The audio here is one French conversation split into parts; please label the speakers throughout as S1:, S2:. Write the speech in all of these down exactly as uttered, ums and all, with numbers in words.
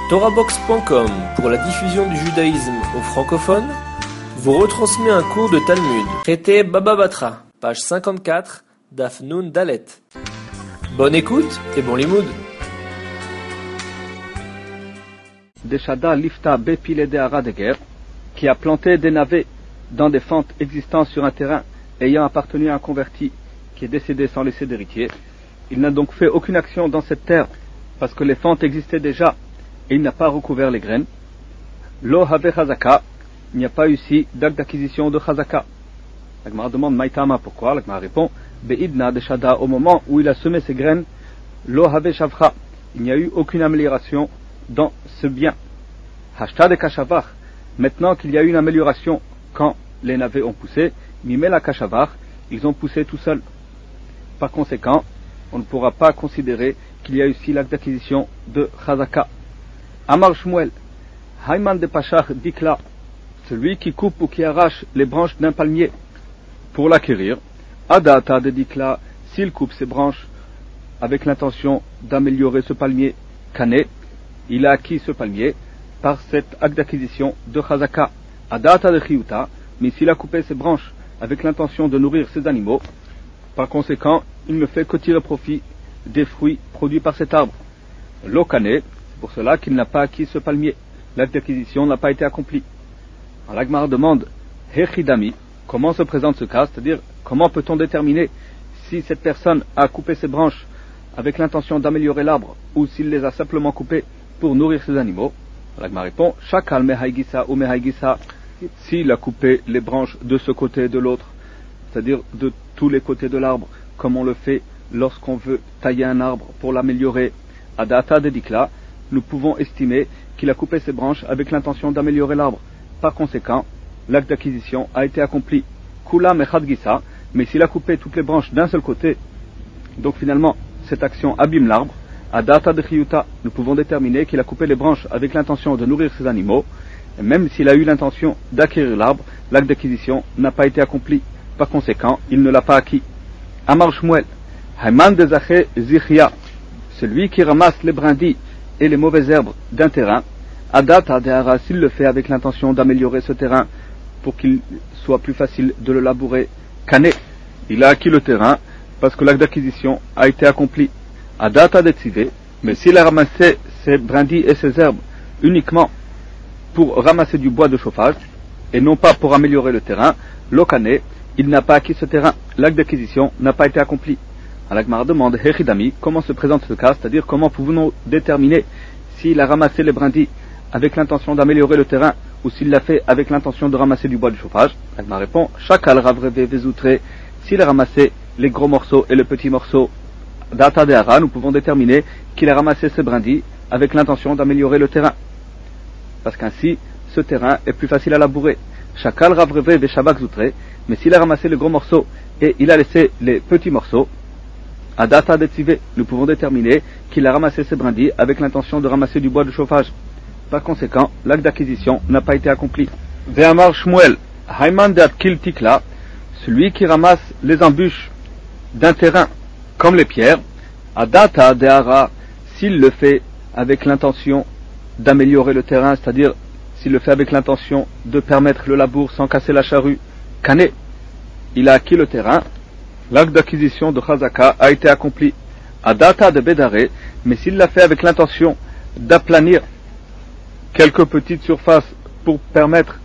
S1: Torahbox point com, pour la diffusion du judaïsme aux francophones, vous retransmet un cours de Talmud. Traité Baba Batra, page cinquante-quatre, Daf Nun Dalet. Bonne écoute et bon limoud.
S2: Deshada Lifta Bepile de Hara de guerre, qui a planté des navets dans des fentes existant sur un terrain ayant appartenu à un converti qui est décédé sans laisser d'héritier. Il n'a donc fait aucune action dans cette terre parce que les fentes existaient déjà et il n'a pas recouvert les graines. Lo have chazaka, il n'y a pas eu ici d'acte d'acquisition de chazaka. La Gemara demande Maïtama pourquoi. La Gemara répond Beidna de Shada, au moment où il a semé ses graines, Lo have shavcha, il n'y a eu aucune amélioration dans ce bien. Hashta de kashavach, maintenant qu'il y a eu une amélioration quand les navets ont poussé, Mimela kashavach, ils ont poussé tout seuls. Par conséquent, on ne pourra pas considérer qu'il y a eu ici l'acte d'acquisition de chazaka. Amar Shmuel, Hayman de Pachach Dikla, celui qui coupe ou qui arrache les branches d'un palmier pour l'acquérir, Adata de Dikla, s'il coupe ses branches avec l'intention d'améliorer ce palmier cané, il a acquis ce palmier par cet acte d'acquisition de Chazaka. Adata de Chiyuta, mais s'il a coupé ses branches avec l'intention de nourrir ses animaux, par conséquent, il ne fait que tirer profit des fruits produits par cet arbre. L'Okane, c'est pour cela qu'il n'a pas acquis ce palmier. L'acte d'acquisition n'a pas été accompli. Alors l'Agmara demande, Hechidami, comment se présente ce cas, c'est-à-dire comment peut-on déterminer si cette personne a coupé ses branches avec l'intention d'améliorer l'arbre ou s'il les a simplement coupées pour nourrir ses animaux. L'Agmara répond, Shakal mehaigisa ou mehaigisa, s'il a coupé les branches de ce côté et de l'autre, c'est-à-dire de tous les côtés de l'arbre, comme on le fait lorsqu'on veut tailler un arbre pour l'améliorer, à data de dikla, nous pouvons estimer qu'il a coupé ses branches avec l'intention d'améliorer l'arbre. Par conséquent, l'acte d'acquisition a été accompli. Kula mechadgisa, mais s'il a coupé toutes les branches d'un seul côté, donc finalement cette action abîme l'arbre, à data de chiyuta, nous pouvons déterminer qu'il a coupé les branches avec l'intention de nourrir ses animaux, et même s'il a eu l'intention d'acquérir l'arbre, l'acte d'acquisition n'a pas été accompli. Par conséquent, il ne l'a pas acquis. Amar Shmuel, Hayman de Zaché Zichia, celui qui ramasse les brindilles et les mauvaises herbes d'un terrain, Adata de Hara, s'il le fait avec l'intention d'améliorer ce terrain pour qu'il soit plus facile de le labourer, Kané, il a acquis le terrain parce que l'acte d'acquisition a été accompli. Adata de Tzivé, mais s'il a ramassé ses brindilles et ses herbes uniquement pour ramasser du bois de chauffage et non pas pour améliorer le terrain, Lokane, il n'a pas acquis ce terrain, l'acte d'acquisition n'a pas été accompli. Alors la Gemara demande, Hechidami, comment se présente ce cas, c'est-à-dire comment pouvons-nous déterminer s'il a ramassé les brindilles avec l'intention d'améliorer le terrain ou s'il l'a fait avec l'intention de ramasser du bois de chauffage. La Gemara répond, Shakal Ravreve Vezoutre, s'il a ramassé les gros morceaux et les petits morceaux d'Ata de Hara, nous pouvons déterminer qu'il a ramassé ces brindilles avec l'intention d'améliorer le terrain. Parce qu'ainsi, ce terrain est plus facile à labourer. Shakal Ravreve Veshabak Zoutre, mais s'il a ramassé les gros morceaux et il a laissé les petits morceaux, à data de Tzivé, nous pouvons déterminer qu'il a ramassé ses brindilles avec l'intention de ramasser du bois de chauffage. Par conséquent, l'acte d'acquisition n'a pas été accompli. Ve'amar Shmuel, Hayman de Atkil Tikla, celui qui ramasse les embûches d'un terrain comme les pierres, à data de Hara, s'il le fait avec l'intention d'améliorer le terrain, c'est-à-dire s'il le fait avec l'intention de permettre le labour sans casser la charrue, Kané, il a acquis le terrain. L'acte d'acquisition de Chazaka a été accompli. À data de Bédaré, mais s'il l'a fait avec l'intention d'aplanir quelques petites surfaces pour permettre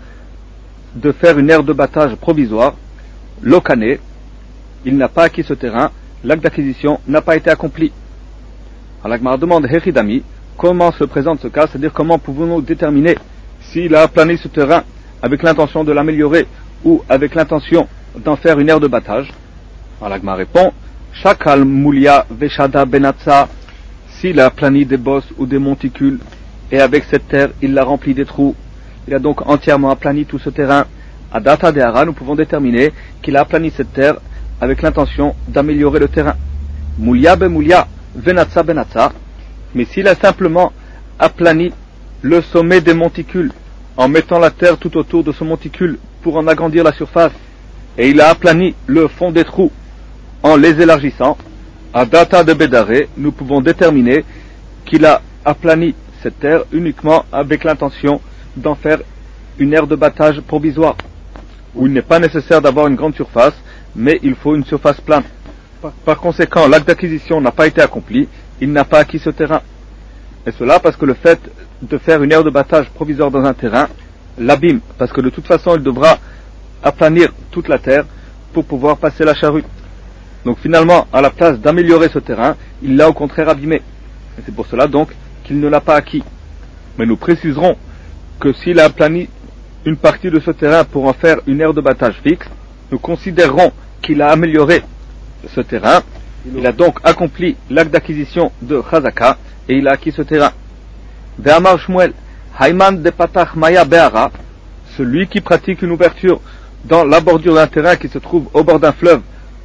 S2: de faire une aire de battage provisoire, Lokane, il n'a pas acquis ce terrain, l'acte d'acquisition n'a pas été accompli. Alors la Gemara demande, Hechidami, comment se présente ce cas, c'est-à-dire comment pouvons-nous déterminer s'il a aplani ce terrain avec l'intention de l'améliorer ou avec l'intention d'en faire une aire de battage. Alors la Gemara répond, Shakal Moulia Veshada Benatsa, s'il a aplani des bosses ou des monticules, et avec cette terre, il l'a rempli des trous, il a donc entièrement aplani tout ce terrain. À data de Hara, nous pouvons déterminer qu'il a aplani cette terre avec l'intention d'améliorer le terrain. Moulia be Moulia Venatsa Benatsa, mais s'il a simplement aplani le sommet des monticules en mettant la terre tout autour de ce monticule pour en agrandir la surface, et il a aplani le fond des trous en les élargissant, à data de Bédaré, nous pouvons déterminer qu'il a aplani cette terre uniquement avec l'intention d'en faire une aire de battage provisoire, où il n'est pas nécessaire d'avoir une grande surface, mais il faut une surface plane. Par conséquent, l'acte d'acquisition n'a pas été accompli, il n'a pas acquis ce terrain. Et cela parce que le fait de faire une aire de battage provisoire dans un terrain l'abîme, parce que de toute façon il devra aplanir toute la terre pour pouvoir passer la charrue. Donc finalement, à la place d'améliorer ce terrain, il l'a au contraire abîmé. Et c'est pour cela donc qu'il ne l'a pas acquis. Mais nous préciserons que s'il a aplani une partie de ce terrain pour en faire une aire de battage fixe, nous considérerons qu'il a amélioré ce terrain. Il a donc accompli l'acte d'acquisition de Chazaka et il a acquis ce terrain. Ve'amar Shmuel, Hayman de Patach Maya Be'ara, celui qui pratique une ouverture dans la bordure d'un terrain qui se trouve au bord d'un fleuve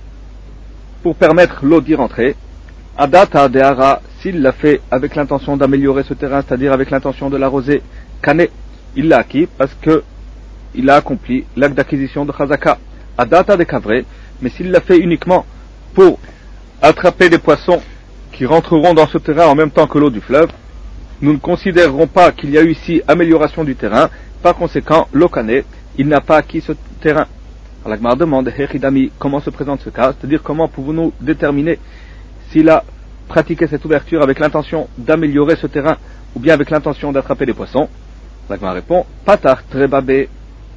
S2: pour permettre l'eau d'y rentrer, Adata De'ara, s'il l'a fait avec l'intention d'améliorer ce terrain, c'est-à-dire avec l'intention de l'arroser, Kane, il l'a acquis parce que il a accompli l'acte d'acquisition de Chazaka. Adata de Kavre, mais s'il l'a fait uniquement pour attraper des poissons qui rentreront dans ce terrain en même temps que l'eau du fleuve, nous ne considérerons pas qu'il y a eu ici amélioration du terrain. Par conséquent, l'Okane, il n'a pas acquis ce terrain. Alors la Gemara demande, Hechidami, comment se présente ce cas, c'est-à-dire comment pouvons-nous déterminer s'il a pratiqué cette ouverture avec l'intention d'améliorer ce terrain ou bien avec l'intention d'attraper des poissons. La Gemara répond, Patar Trebabe,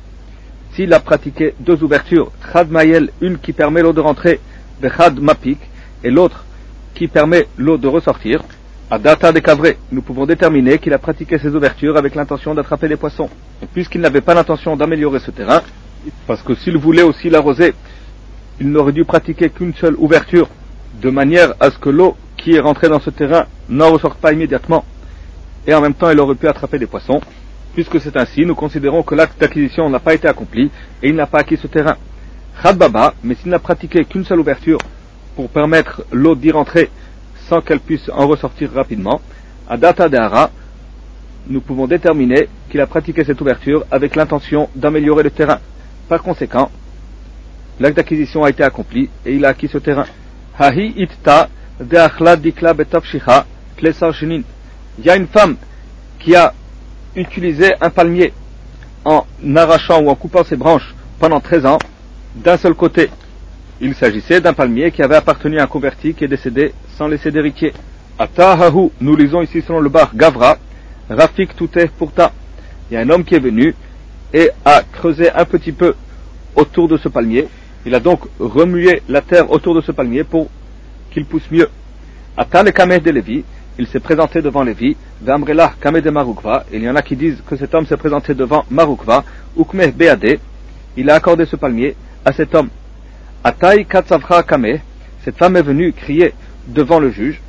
S2: s'il a pratiqué deux ouvertures, Chad Mayel, une qui permet l'eau de rentrer, Bechad Mapik, et l'autre qui permet l'eau de ressortir, à data de Kavre, nous pouvons déterminer qu'il a pratiqué ces ouvertures avec l'intention d'attraper des poissons. Et puisqu'il n'avait pas l'intention d'améliorer ce terrain, parce que s'il voulait aussi l'arroser, il n'aurait dû pratiquer qu'une seule ouverture, de manière à ce que l'eau qui est rentrée dans ce terrain n'en ressorte pas immédiatement, et en même temps il aurait pu attraper des poissons. Puisque c'est ainsi, nous considérons que l'acte d'acquisition n'a pas été accompli, et il n'a pas acquis ce terrain. Chad Baba, mais s'il n'a pratiqué qu'une seule ouverture, pour permettre l'eau d'y rentrer, sans qu'elle puisse en ressortir rapidement, à data d'Ara, nous pouvons déterminer qu'il a pratiqué cette ouverture avec l'intention d'améliorer le terrain. Par conséquent, l'acte d'acquisition a été accompli et il a acquis ce terrain. Hahi itta de'achla dikla betafshicha klesar shinin. Il y a une femme qui a utilisé un palmier en arrachant ou en coupant ses branches pendant treize ans d'un seul côté. Il s'agissait d'un palmier qui avait appartenu à un converti qui est décédé sans laisser d'héritier. Atahahu, nous lisons ici selon le bar Gavra, Rafik Touté Pourta. Il y a un homme qui est venu et a creusé un petit peu autour de ce palmier. Il a donc remué la terre autour de ce palmier pour qu'il pousse mieux. Ata le Kameh de Lévi, il s'est présenté devant Lévi, Vamrelah Kameh de Marukva, et il y en a qui disent que cet homme s'est présenté devant Marukva, Ukmeh Beade, il a accordé ce palmier à cet homme. Ataï Katsavra Kameh, cette femme est venue crier devant le juge,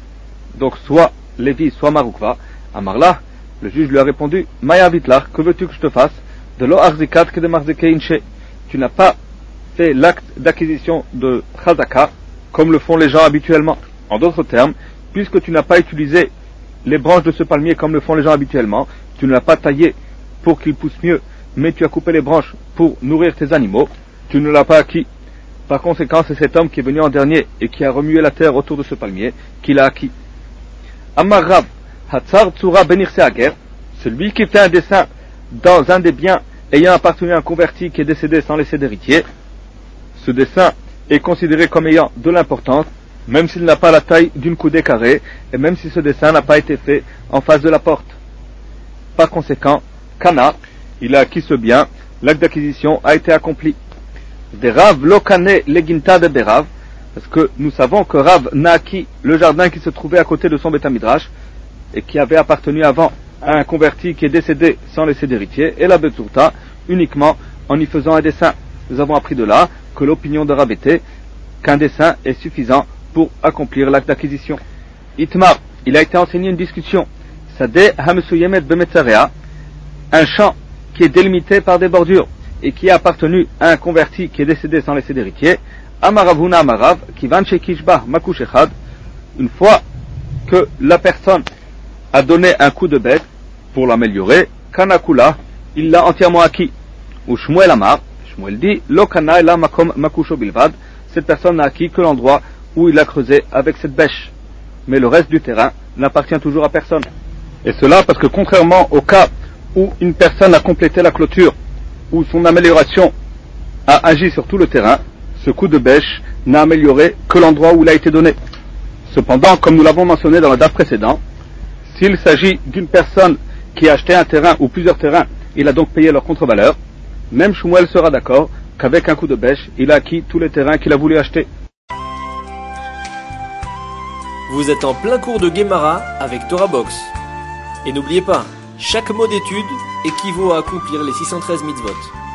S2: donc soit Lévi, soit Marukva, Amarlah, le juge lui a répondu, Maya Vitlar, que veux-tu que je te fasse? De lo arzikat que de marzeke inche. Tu n'as pas fait l'acte d'acquisition de Chazaka, comme le font les gens habituellement. En d'autres termes, puisque tu n'as pas utilisé les branches de ce palmier comme le font les gens habituellement, tu ne l'as pas taillé pour qu'il pousse mieux, mais tu as coupé les branches pour nourrir tes animaux, tu ne l'as pas acquis. Par conséquent, c'est cet homme qui est venu en dernier et qui a remué la terre autour de ce palmier qu'il a acquis. Amar Rav, Hatzar Tsura Benirse Ager, celui qui fait un dessin dans un des biens ayant appartenu à un converti qui est décédé sans laisser d'héritier, ce dessin est considéré comme ayant de l'importance, même s'il n'a pas la taille d'une coudée carrée, et même si ce dessin n'a pas été fait en face de la porte. Par conséquent, Kana, il a acquis ce bien, l'acte d'acquisition a été accompli. Des Rav Lokane Leginta de Berav, parce que nous savons que Rav n'a acquis le jardin qui se trouvait à côté de son Beth Midrash, et qui avait appartenu avant à un converti qui est décédé sans laisser d'héritier, et la Betzurta uniquement en y faisant un dessin. Nous avons appris de là que l'opinion de Rav était qu'un dessin est suffisant pour accomplir l'acte d'acquisition. Itmar, il a été enseigné une discussion. Sadeh Hamsuyemet Bemetzarea, un champ qui est délimité par des bordures et qui a appartenu à un converti qui est décédé sans laisser d'héritier. Amaravuna Amarav, qui van chez Kishbah Makushechad, une fois que la personne a donné un coup de bête pour l'améliorer, Kanakula, il l'a entièrement acquis. Ou Shmuel Amar, Shmuel dit, Lokana ela makom makusho bilvad, cette personne n'a acquis que l'endroit où il a creusé avec cette bêche. Mais le reste du terrain n'appartient toujours à personne. Et cela parce que contrairement au cas où une personne a complété la clôture, où son amélioration a agi sur tout le terrain, ce coup de bêche n'a amélioré que l'endroit où il a été donné. Cependant, comme nous l'avons mentionné dans le daf précédent, s'il s'agit d'une personne qui a acheté un terrain ou plusieurs terrains, il a donc payé leur contre-valeur, même Shmuel sera d'accord qu'avec un coup de bêche, il a acquis tous les terrains qu'il a voulu acheter.
S1: Vous êtes en plein cours de Gemara avec Torah Box. Et n'oubliez pas, chaque mot d'étude équivaut à accomplir les six cent treize mitzvot.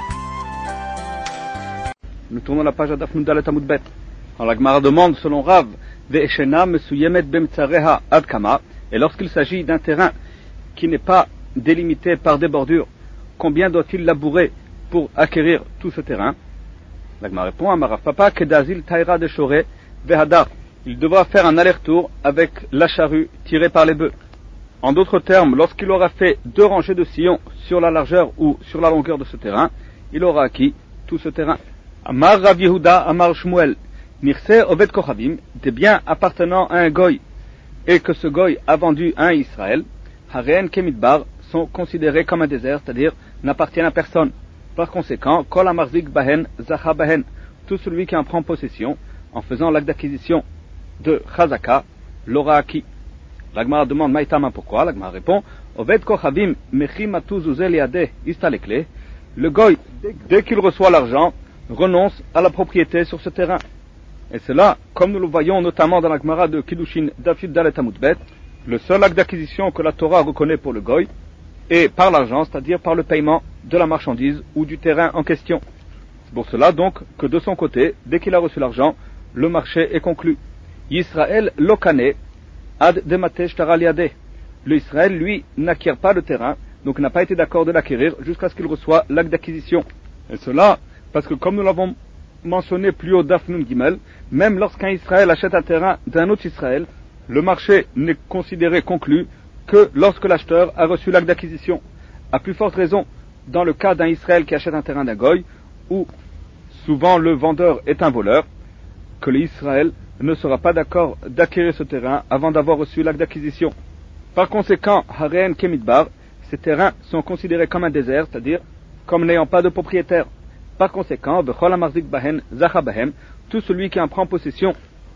S2: Nous tournons la page à Daf Nun Dalet Amud Bet. Alors la Gemara demande, selon Rav, Ve'eshena mesuyemet bemtsareha ad kama, et lorsqu'il s'agit d'un terrain qui n'est pas délimité par des bordures, combien doit-il labourer pour acquérir tout ce terrain? La Gemara répond, Amarav Papa kedazil taira de shore vehadar. Il devra faire un aller-retour avec la charrue tirée par les bœufs. En d'autres termes, lorsqu'il aura fait deux rangées de sillons sur la largeur ou sur la longueur de ce terrain, il aura acquis tout ce terrain. Amar Rav Yehuda, Amar Shmuel, Nirse Oved Kochavim, des biens appartenant à un goy, et que ce goy a vendu à un Israël, Hareen Kemidbar, sont considérés comme un désert, c'est-à-dire n'appartiennent à personne. Par conséquent, Kol Amarzik Bahen, Zacha Bahen, tout celui qui en prend possession, en faisant l'acte d'acquisition de Chazaka, l'aura acquis. L'Agmara demande Maïtama pourquoi. L'Agmara répond Oved Kochavim Mechi Matu Zuzel Yadeh Istalekle. Le goy, dès qu'il reçoit l'argent, renonce à la propriété sur ce terrain. Et cela, comme nous le voyons notamment dans la Gemara de Kiddushin Dafid Dalet Amud Bet, le seul acte d'acquisition que la Torah reconnaît pour le goy est par l'argent, c'est-à-dire par le paiement de la marchandise ou du terrain en question. C'est pour cela donc que de son côté, dès qu'il a reçu l'argent, le marché est conclu. Yisraël lokane ad demate shtaral yadeh. Le Israël, lui, n'acquiert pas le terrain, donc n'a pas été d'accord de l'acquérir jusqu'à ce qu'il reçoive l'acte d'acquisition. Et cela, parce que comme nous l'avons mentionné plus haut Daf Nun Gimel, même lorsqu'un Israël achète un terrain d'un autre Israël, le marché n'est considéré conclu que lorsque l'acheteur a reçu l'acte d'acquisition. À plus forte raison, dans le cas d'un Israël qui achète un terrain d'un goy, où souvent le vendeur est un voleur, que l'Israël ne sera pas d'accord d'acquérir ce terrain avant d'avoir reçu l'acte d'acquisition. Par conséquent, Hareen Kemidbar, ces terrains sont considérés comme un désert, c'est-à-dire comme n'ayant pas de propriétaire. Par conséquent, Vechol Amarzik Bahen Zacha Bahem, tout celui qui en prend possession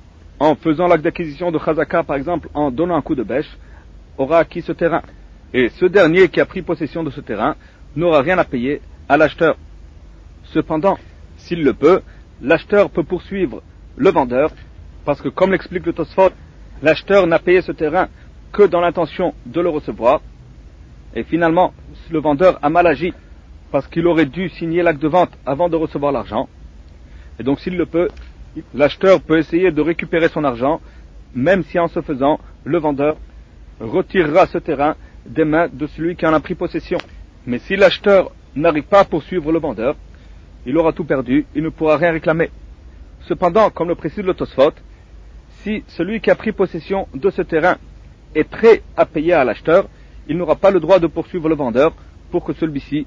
S2: en faisant l'acte d'acquisition de Chazaka, par exemple en donnant un coup de bêche, aura acquis ce terrain. Et ce dernier qui a pris possession de ce terrain n'aura rien à payer à l'acheteur. Cependant, s'il le peut, l'acheteur peut poursuivre le vendeur, parce que comme l'explique le Tosfot, l'acheteur n'a payé ce terrain que dans l'intention de le recevoir, et finalement, le vendeur a mal agi, parce qu'il aurait dû signer l'acte de vente avant de recevoir l'argent. Et donc s'il le peut, l'acheteur peut essayer de récupérer son argent, même si en ce faisant, le vendeur retirera ce terrain des mains de celui qui en a pris possession. Mais si l'acheteur n'arrive pas à poursuivre le vendeur, il aura tout perdu, il ne pourra rien réclamer. Cependant, comme le précise le Tosfot, si celui qui a pris possession de ce terrain est prêt à payer à l'acheteur, il n'aura pas le droit de poursuivre le vendeur pour que celui-ci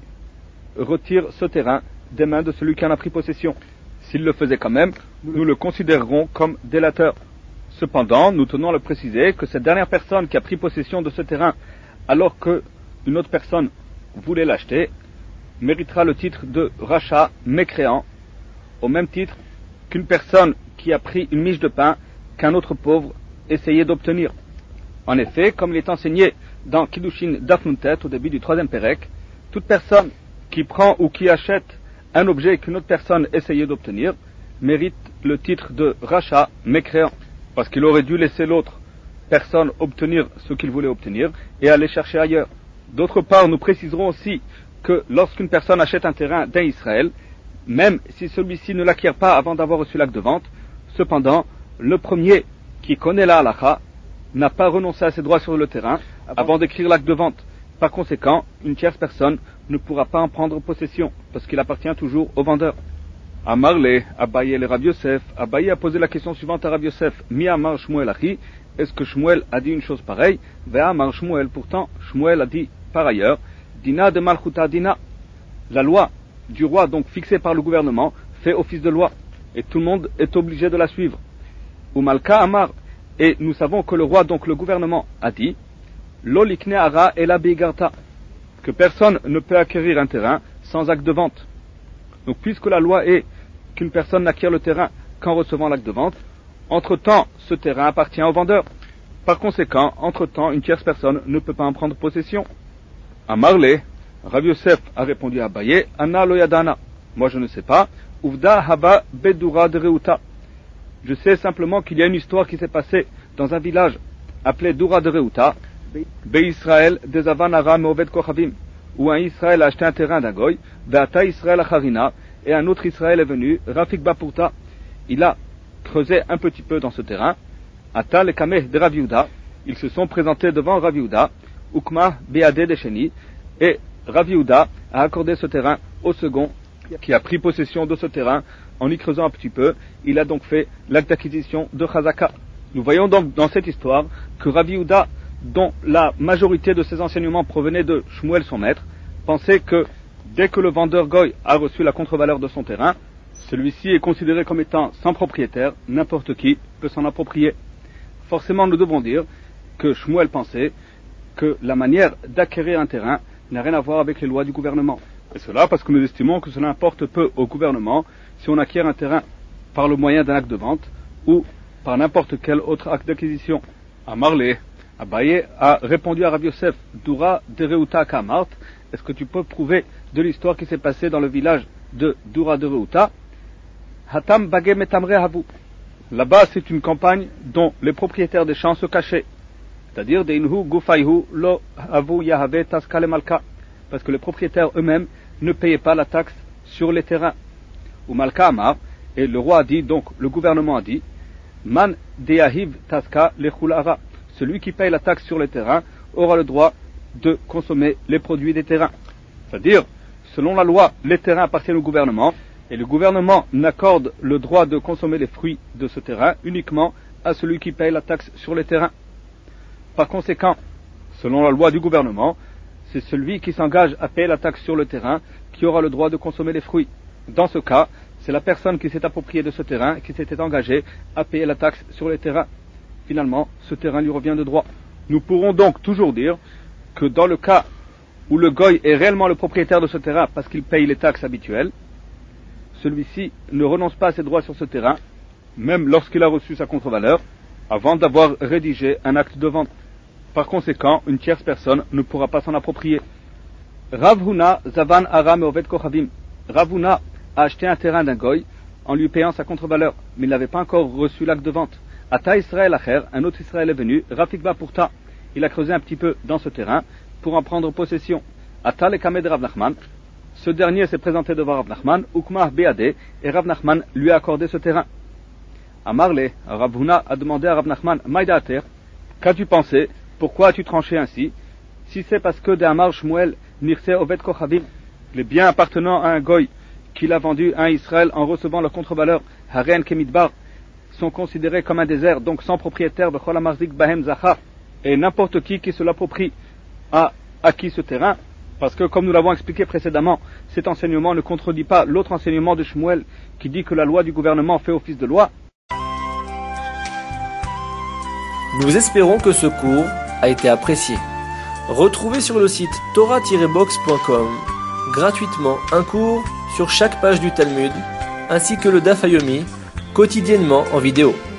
S2: retire ce terrain des mains de celui qui en a pris possession. S'il le faisait quand même, nous le considérerons comme délateur. Cependant, nous tenons à le préciser que cette dernière personne qui a pris possession de ce terrain alors qu'une autre personne voulait l'acheter, méritera le titre de rachat mécréant, au même titre qu'une personne qui a pris une miche de pain qu'un autre pauvre essayait d'obtenir. En effet, comme il est enseigné dans Kiddushin Daf Nun Tet au début du troisième Pérec, toute personne qui prend ou qui achète un objet qu'une autre personne essayait d'obtenir mérite le titre de rachat mécréant, parce qu'il aurait dû laisser l'autre personne obtenir ce qu'il voulait obtenir et aller chercher ailleurs. D'autre part, nous préciserons aussi que lorsqu'une personne achète un terrain d'un Israël, même si celui-ci ne l'acquiert pas avant d'avoir reçu l'acte de vente, cependant, le premier qui connaît la halakha n'a pas renoncé à ses droits sur le terrain avant d'écrire l'acte de vente. Par conséquent, une tierce personne ne pourra pas en prendre possession, parce qu'il appartient toujours au vendeur. Amarle, Abaye le Rav Yosef, Abaye a posé la question suivante à Rav Yosef, Mi Amar Shmuel Achi, est-ce que Shmuel a dit une chose pareille? Ve Amar Shmuel, pourtant, Shmuel a dit par ailleurs, Dina de Malchuta Dina, la loi du roi, donc fixée par le gouvernement, fait office de loi, et tout le monde est obligé de la suivre. Ou Malka Amar, et nous savons que le roi, donc le gouvernement, a dit, Lo likne ara ela bigarta, que personne ne peut acquérir un terrain sans acte de vente. Donc puisque la loi est qu'une personne n'acquiert le terrain qu'en recevant l'acte de vente, entre-temps, ce terrain appartient au vendeur. Par conséquent, entre-temps, une tierce personne ne peut pas en prendre possession. À Marley, Rav Yosef a répondu à Abaye, Anna lo yadana. Moi je ne sais pas. Uvda haba bedura de Reuta. Je sais simplement qu'il y a une histoire qui s'est passée dans un village appelé Dura de Reuta, Be Israël des Avanara Meoved Kochavim, où un Israël a acheté un terrain d'un goy, Veata Israël Acharina, et un autre Israël est venu, Rafik Bapurta. Il a creusé un petit peu dans ce terrain. Ata le Kameh de Rav Yehuda, ils se sont présentés devant Rav Yehuda, Ukma Beade de Sheni, et Rav Yehuda a accordé ce terrain au second, qui a pris possession de ce terrain en y creusant un petit peu. Il a donc fait l'acte d'acquisition de Chazaka. Nous voyons donc dans cette histoire que Rav Yehuda, dont la majorité de ses enseignements provenaient de Shmuel son maître, pensait que dès que le vendeur Goy a reçu la contre-valeur de son terrain, celui-ci est considéré comme étant sans propriétaire, n'importe qui peut s'en approprier. Forcément, nous devons dire que Shmuel pensait que la manière d'acquérir un terrain n'a rien à voir avec les lois du gouvernement. Et cela parce que nous estimons que cela importe peu au gouvernement si on acquiert un terrain par le moyen d'un acte de vente ou par n'importe quel autre acte d'acquisition. À Marley, Abaye a répondu à Rav Yosef, Dura de Reuta Kamart, est-ce que tu peux prouver de l'histoire qui s'est passée dans le village de Dura de Reuta? Hatam Bagé Metamre Havu. Là-bas, c'est une campagne dont les propriétaires des champs se cachaient. C'est-à-dire, Deinhu Gufayhu Lo Havu Yahave Taskale Malka. Parce que les propriétaires eux-mêmes ne payaient pas la taxe sur les terrains. Ou Malka Amar, et le roi a dit, donc le gouvernement a dit, Man Deyahiv Taska Lechulara. Celui qui paye la taxe sur les terrains aura le droit de consommer les produits des terrains. C'est-à-dire, selon la loi, les terrains appartiennent au gouvernement, et le gouvernement n'accorde le droit de consommer les fruits de ce terrain uniquement à celui qui paye la taxe sur les terrains. Par conséquent, selon la loi du gouvernement, c'est celui qui s'engage à payer la taxe sur le terrain qui aura le droit de consommer les fruits. Dans ce cas, c'est la personne qui s'est appropriée de ce terrain qui s'était engagée à payer la taxe sur les terrains. Finalement, ce terrain lui revient de droit. Nous pourrons donc toujours dire que dans le cas où le goy est réellement le propriétaire de ce terrain parce qu'il paye les taxes habituelles, celui-ci ne renonce pas à ses droits sur ce terrain, même lorsqu'il a reçu sa contre-valeur, avant d'avoir rédigé un acte de vente. Par conséquent, une tierce personne ne pourra pas s'en approprier. Rav Huna Zavan Ara Meoved Kochavim. Rav Huna a acheté un terrain d'un goy en lui payant sa contre-valeur, mais il n'avait pas encore reçu l'acte de vente. Ata Israël Acher, un autre Israël est venu, Rafik Bapurta. Il a creusé un petit peu dans ce terrain pour en prendre possession. Ata le Kameh de Rav Nachman. Ce dernier s'est présenté devant Rav Nachman, Ukmah Beade, et Rav Nachman lui a accordé ce terrain. À Marley, Rav Huna a demandé à Rav Nachman, Maïdater, qu'as-tu pensé? Pourquoi as-tu tranché ainsi? Si c'est parce que de Amar Shmuel, Nirse Oved Kochavim, les biens appartenant à un goy qu'il a vendu à un Israël en recevant leur contre-valeur, Haren Kemidbar, sont considérés comme un désert, donc sans propriétaire, Bechol Amarzik Bahem Zachar, et n'importe qui qui se l'approprie a acquis ce terrain, parce que, comme nous l'avons expliqué précédemment, cet enseignement ne contredit pas l'autre enseignement de Shmuel qui dit que la loi du gouvernement fait office de loi.
S1: Nous espérons que ce cours a été apprécié. Retrouvez sur le site torah tiret box point com gratuitement un cours sur chaque page du Talmud, ainsi que le Daf Yomi, quotidiennement en vidéo.